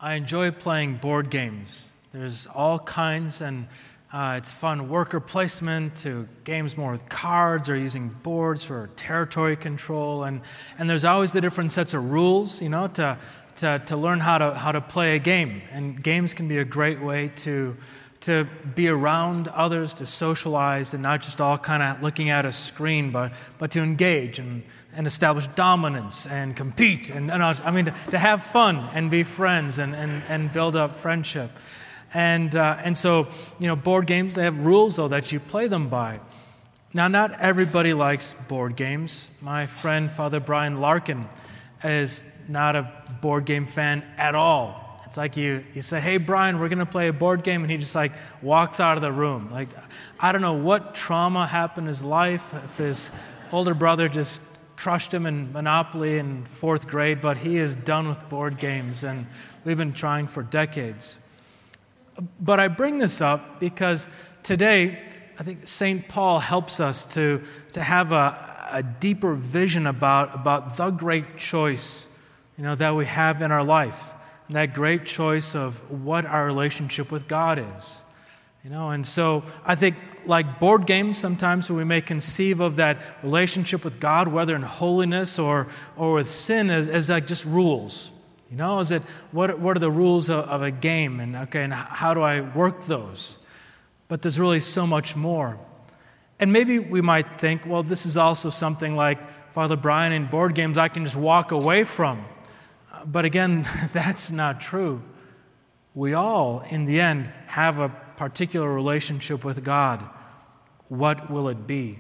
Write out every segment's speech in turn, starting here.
I enjoy playing board games. There's all kinds, and it's fun worker placement to games more with cards or using boards for territory control. And there's always the different sets of rules, to learn how to play a game. And games can be a great way to be around others, to socialize, and not just all kind of looking at a screen, but to engage and establish dominance and compete to have fun and be friends and build up friendship. And so board games, they have rules though that you play them by. Now, not everybody likes board games. My friend Father Brian Larkin is not a board game fan at all. It's like you say, "Hey, Brian, we're going to play a board game," and he just walks out of the room. I don't know what trauma happened in his life, if his older brother just crushed him in Monopoly in 4th grade, but he is done with board games, and we've been trying for decades. But I bring this up because today, I think St. Paul helps us to have a deeper vision about the great choice that we have in our life. And that great choice of what our relationship with God is. And so I think like board games, sometimes we may conceive of that relationship with God, whether in holiness or with sin, as like just rules. Is it what are the rules of a game, and how do I work those? But there's really so much more. And maybe we might think, well, this is also something like Father Brian in board games I can just walk away from. But again, that's not true. We all, in the end, have a particular relationship with God. What will it be?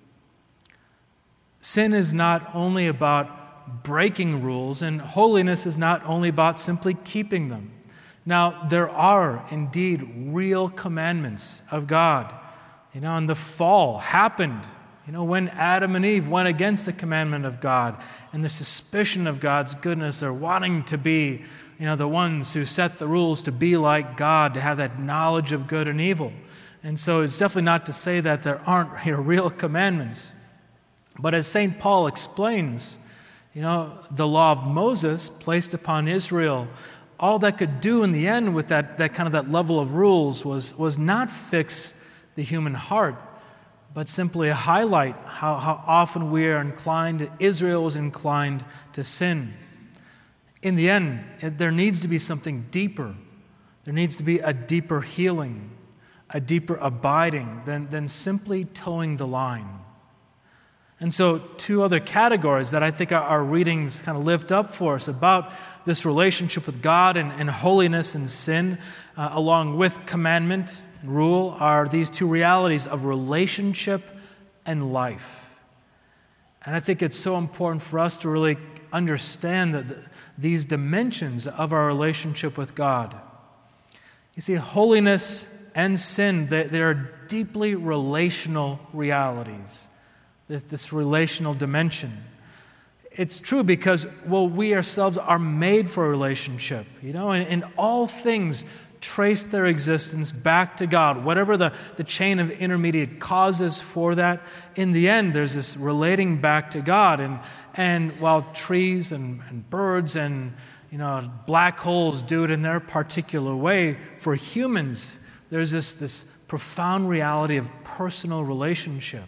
Sin is not only about breaking rules, and holiness is not only about simply keeping them. Now, there are indeed real commandments of God. And the fall happened when Adam and Eve went against the commandment of God and the suspicion of God's goodness, or wanting to be, the ones who set the rules to be like God, to have that knowledge of good and evil. And so it's definitely not to say that there aren't real commandments. But as St. Paul explains, the law of Moses placed upon Israel, all that could do in the end with that level of rules was not fix the human heart, but simply highlight how often we are inclined, Israel was inclined to sin. In the end, there needs to be something deeper. There needs to be a deeper healing, a deeper abiding than simply towing the line. And so 2 other categories that I think our readings kind of lift up for us about this relationship with God and holiness and sin, along with commandment and rule, are these 2 realities of relationship and life. And I think it's so important for us to really understand these dimensions of our relationship with God. You see, holiness and sin, they are deeply relational realities, this relational dimension. It's true because, we ourselves are made for a relationship, and all things trace their existence back to God. Whatever the chain of intermediate causes for that, in the end, there's this relating back to God. And while trees and birds and black holes do it in their particular way, for humans, there's this profound reality of personal relationship.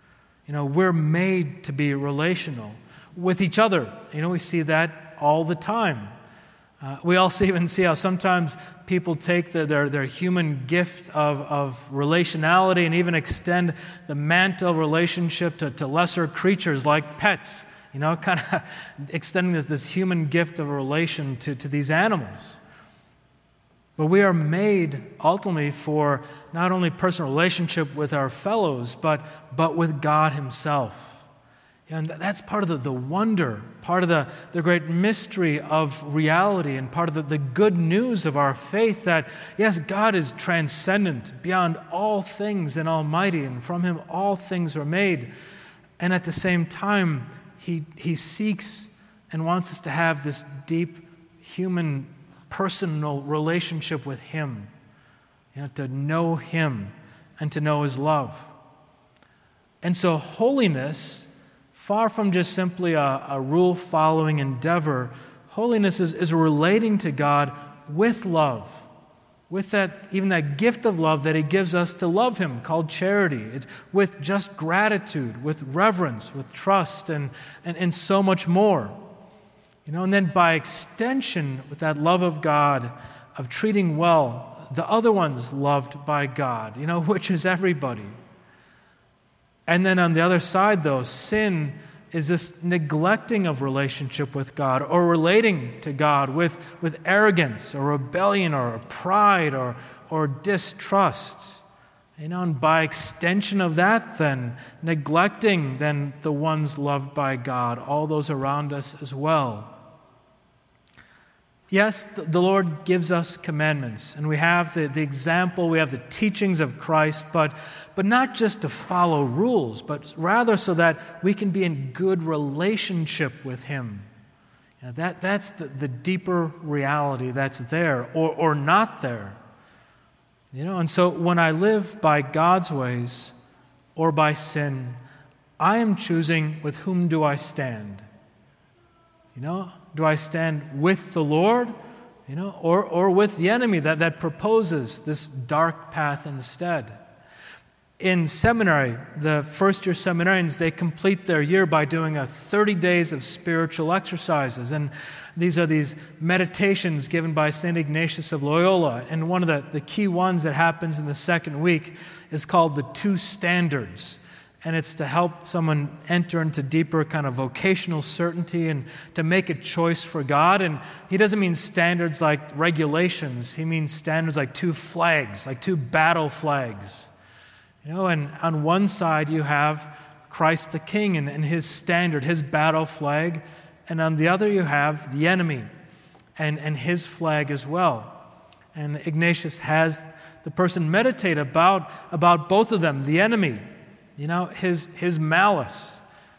We're made to be relational with each other. We see that all the time. We also even see how sometimes people take their human gift of relationality and even extend the mantle of relationship to lesser creatures like pets, kind of extending this human gift of relation to these animals. But we are made ultimately for not only personal relationship with our fellows, but with God Himself. And that's part of the wonder, part of the great mystery of reality, and part of the good news of our faith that, yes, God is transcendent, beyond all things and almighty, and from Him all things are made. And at the same time, He seeks and wants us to have this deep human, personal relationship with Him, to know Him and to know His love. And so holiness, far from just simply a rule-following endeavor, holiness is relating to God with love, with even that gift of love that he gives us to love him, called charity. It's with just gratitude, with reverence, with trust, and so much more. And then by extension, with that love of God, of treating well the other ones loved by God, which is everybody. And then on the other side, though, sin is this neglecting of relationship with God, or relating to God with arrogance or rebellion or pride or distrust. And by extension of that, then, neglecting then the ones loved by God, all those around us as well. Yes, the Lord gives us commandments, and we have the example, we have the teachings of Christ, but not just to follow rules, but rather so that we can be in good relationship with Him. That's the deeper reality that's there or not there. And so when I live by God's ways or by sin, I am choosing with whom do I stand. Do I stand with the Lord, or with the enemy that proposes this dark path instead? In seminary, the first-year seminarians, they complete their year by doing 30 days of spiritual exercises. And these are these meditations given by St. Ignatius of Loyola. And one of the key ones that happens in the second week is called the Two Standards. And it's to help someone enter into deeper kind of vocational certainty and to make a choice for God. And he doesn't mean standards like regulations. He means standards like two flags, like two battle flags. And on one side you have Christ the King and his standard, his battle flag. And on the other you have the enemy and his flag as well. And Ignatius has the person meditate about both of them, the enemy, his malice,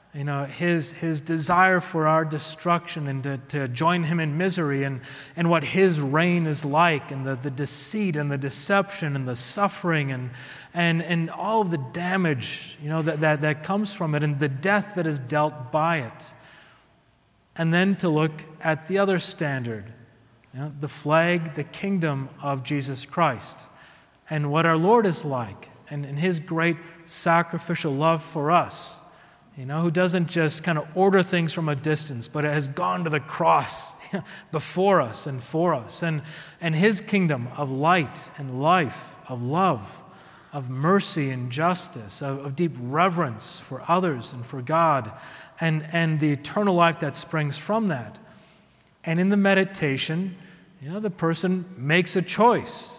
his desire for our destruction and to join him in misery, and what his reign is like, and the deceit and the deception and the suffering and all of the damage that comes from it, and the death that is dealt by it. And then to look at the other standard, the flag, the kingdom of Jesus Christ, and what our Lord is like, and his great sacrificial love for us, who doesn't just kind of order things from a distance, but has gone to the cross before us and for us, and his kingdom of light and life, of love, of mercy and justice, of deep reverence for others and for God, and the eternal life that springs from that. And in the meditation, the person makes a choice,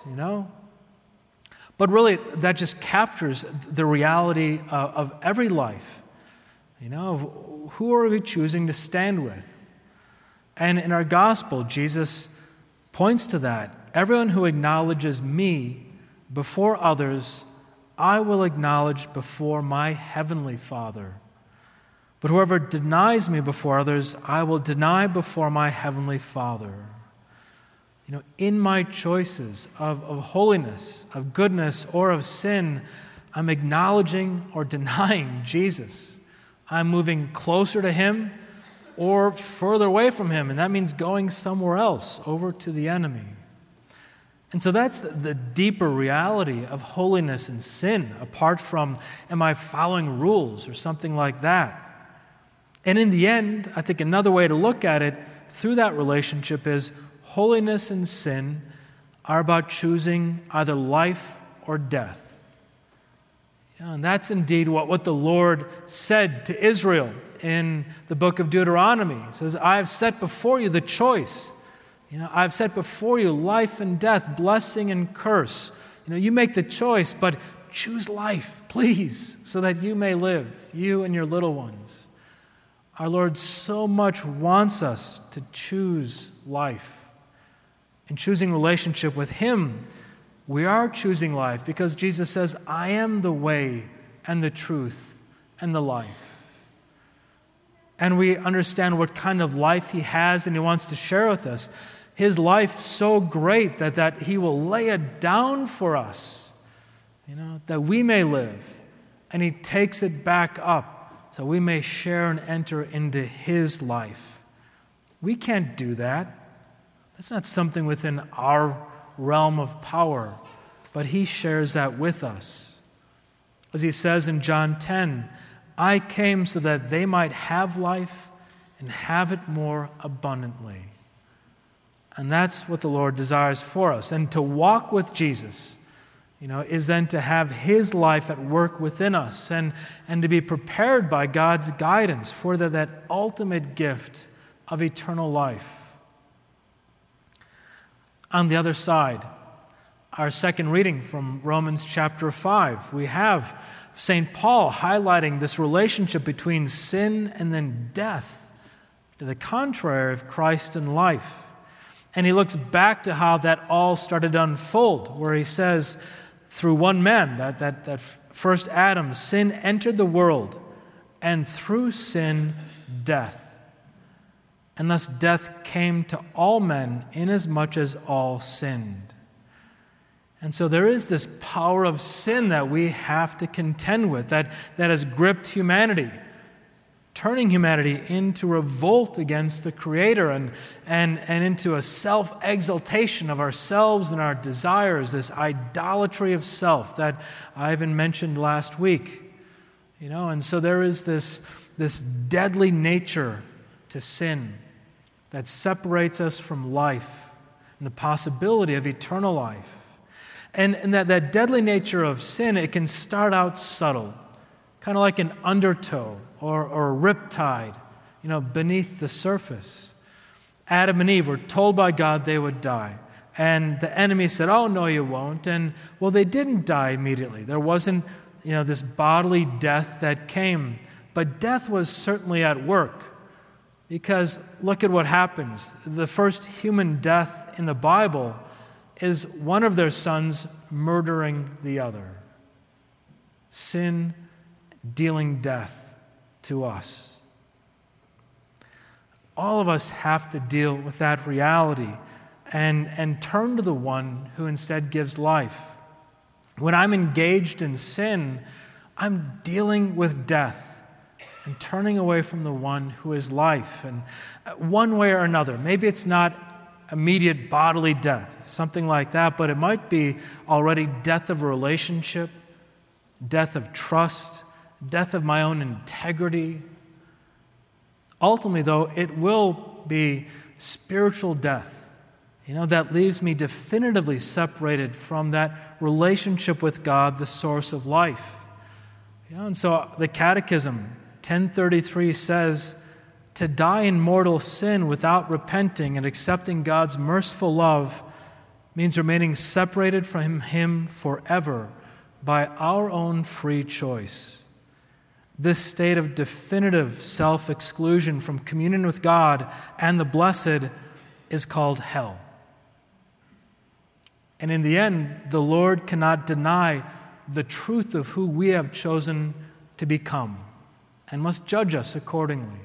But really, that just captures the reality of every life. Who are we choosing to stand with? And in our gospel, Jesus points to that. Everyone who acknowledges me before others, I will acknowledge before my heavenly Father. But whoever denies me before others, I will deny before my heavenly Father. In my choices of holiness, of goodness, or of sin, I'm acknowledging or denying Jesus. I'm moving closer to Him or further away from Him, and that means going somewhere else, over to the enemy. And so that's the deeper reality of holiness and sin, apart from, am I following rules or something like that? And in the end, I think another way to look at it through that relationship is holiness and sin are about choosing either life or death. And that's indeed what the Lord said to Israel in the book of Deuteronomy. He says, I have set before you the choice. I've set before you life and death, blessing and curse. You make the choice, but choose life, please, so that you may live, you and your little ones. Our Lord so much wants us to choose life. In choosing relationship with Him, we are choosing life because Jesus says, I am the way and the truth and the life. And we understand what kind of life He has and He wants to share with us. His life so great that He will lay it down for us, that we may live. And He takes it back up so we may share and enter into His life. We can't do that. That's not something within our realm of power, but he shares that with us. As he says in John 10, I came so that they might have life and have it more abundantly. And that's what the Lord desires for us. And to walk with Jesus, is then to have his life at work within us and to be prepared by God's guidance for that ultimate gift of eternal life. On the other side, our second reading from Romans chapter 5, we have St. Paul highlighting this relationship between sin and then death, to the contrary of Christ and life. And he looks back to how that all started to unfold, where he says, through one man, that first Adam, sin entered the world, and through sin, death. And thus death came to all men, inasmuch as all sinned. And so there is this power of sin that we have to contend with, that has gripped humanity, turning humanity into revolt against the Creator and into a self-exaltation of ourselves and our desires, this idolatry of self that Ivan mentioned last week. And so there is this deadly nature to sin that separates us from life and the possibility of eternal life. And that deadly nature of sin, it can start out subtle, kind of like an undertow or a riptide, beneath the surface. Adam and Eve were told by God they would die. And the enemy said, oh, no, you won't. And, well, they didn't die immediately. There wasn't, this bodily death that came. But death was certainly at work. Because look at what happens. The first human death in the Bible is one of their sons murdering the other. Sin dealing death to us. All of us have to deal with that reality and turn to the one who instead gives life. When I'm engaged in sin, I'm dealing with death and turning away from the one who is life. And one way or another, maybe it's not immediate bodily death, something like that, but it might be already death of a relationship, death of trust, death of my own integrity. Ultimately, though, it will be spiritual death, that leaves me definitively separated from that relationship with God, the source of life. And so the Catechism 1033 says, to die in mortal sin without repenting and accepting God's merciful love means remaining separated from Him forever by our own free choice. This state of definitive self-exclusion from communion with God and the blessed is called hell. And in the end, the Lord cannot deny the truth of who we have chosen to become and must judge us accordingly.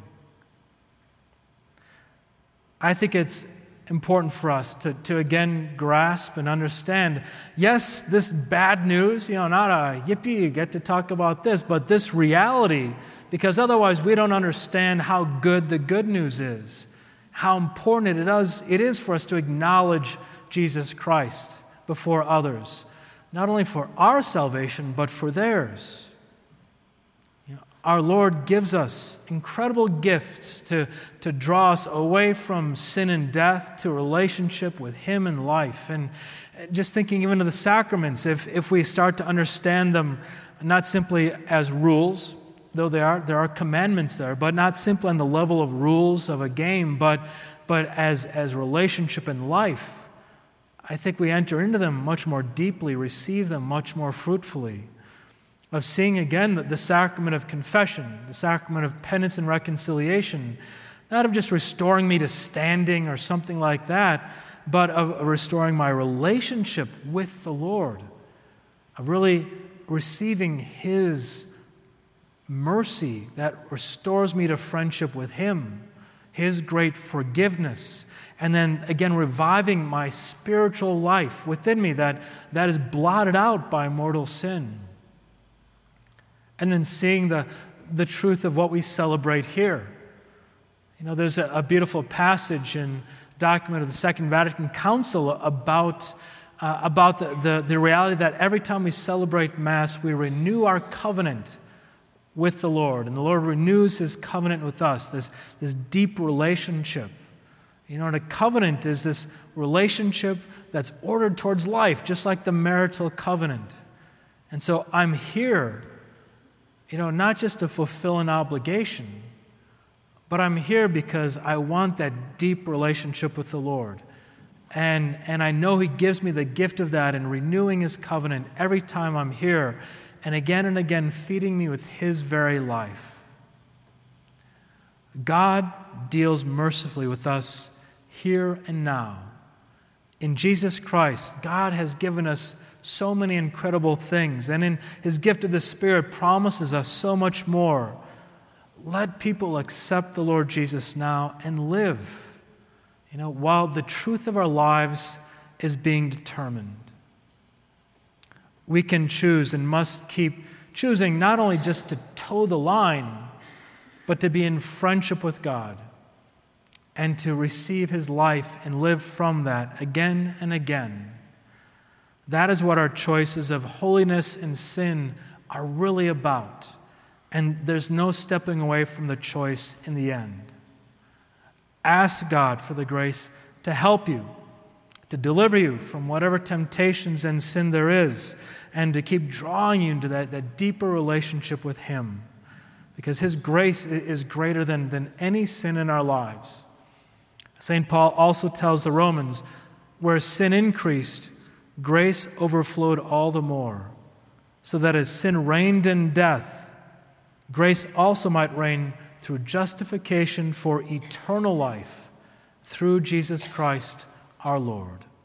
I think it's important for us to again grasp and understand, yes, this bad news, not a yippee, you get to talk about this, but this reality, because otherwise we don't understand how good the good news is, how important it is for us to acknowledge Jesus Christ before others, not only for our salvation, but for theirs. Our Lord gives us incredible gifts to draw us away from sin and death to a relationship with Him and life. And just thinking even of the sacraments, if we start to understand them not simply as rules, though there are commandments there, but not simply on the level of rules of a game, but as relationship and life, I think we enter into them much more deeply, receive them much more fruitfully. Of seeing again the sacrament of confession, the sacrament of penance and reconciliation, not of just restoring me to standing or something like that, but of restoring my relationship with the Lord, of really receiving His mercy that restores me to friendship with Him, His great forgiveness, and then again reviving my spiritual life within me that is blotted out by mortal sin. And then seeing the truth of what we celebrate here. There's a beautiful passage in document of the Second Vatican Council about the reality that every time we celebrate Mass, we renew our covenant with the Lord, and the Lord renews His covenant with us, this deep relationship. And a covenant is this relationship that's ordered towards life, just like the marital covenant. And so I'm here, not just to fulfill an obligation, but I'm here because I want that deep relationship with the Lord. And I know He gives me the gift of that in renewing His covenant every time I'm here, and again feeding me with His very life. God deals mercifully with us here and now. In Jesus Christ, God has given us so many incredible things, and in His gift of the Spirit promises us so much more. Let people accept the Lord Jesus now and live, while the truth of our lives is being determined. We can choose and must keep choosing not only just to toe the line, but to be in friendship with God and to receive His life and live from that again and again. That is what our choices of holiness and sin are really about. And there's no stepping away from the choice in the end. Ask God for the grace to help you, to deliver you from whatever temptations and sin there is, and to keep drawing you into that deeper relationship with Him. Because His grace is greater than any sin in our lives. St. Paul also tells the Romans, where sin increased, grace overflowed all the more, so that as sin reigned in death, grace also might reign through justification for eternal life through Jesus Christ our Lord.